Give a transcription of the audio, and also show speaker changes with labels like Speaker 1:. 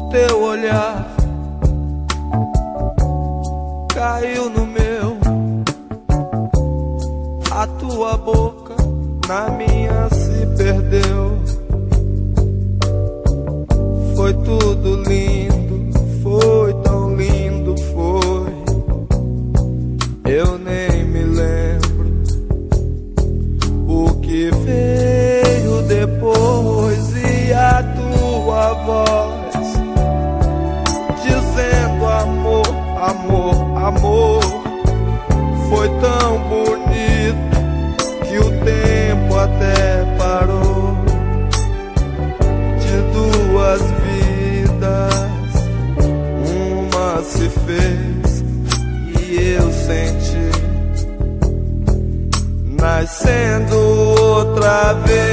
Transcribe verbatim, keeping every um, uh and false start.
Speaker 1: teu olhar caiu no meu, a tua boca na minha se perdeu. Foi tudo lindo, foi tão lindo, foi. Eu nem me lembro o que veio depois, e a tua voz dizendo amor, amor, amor. Foi tão bonito que o tempo até parou. De duas vidas, uma se fez e eu senti nascendo outra vez.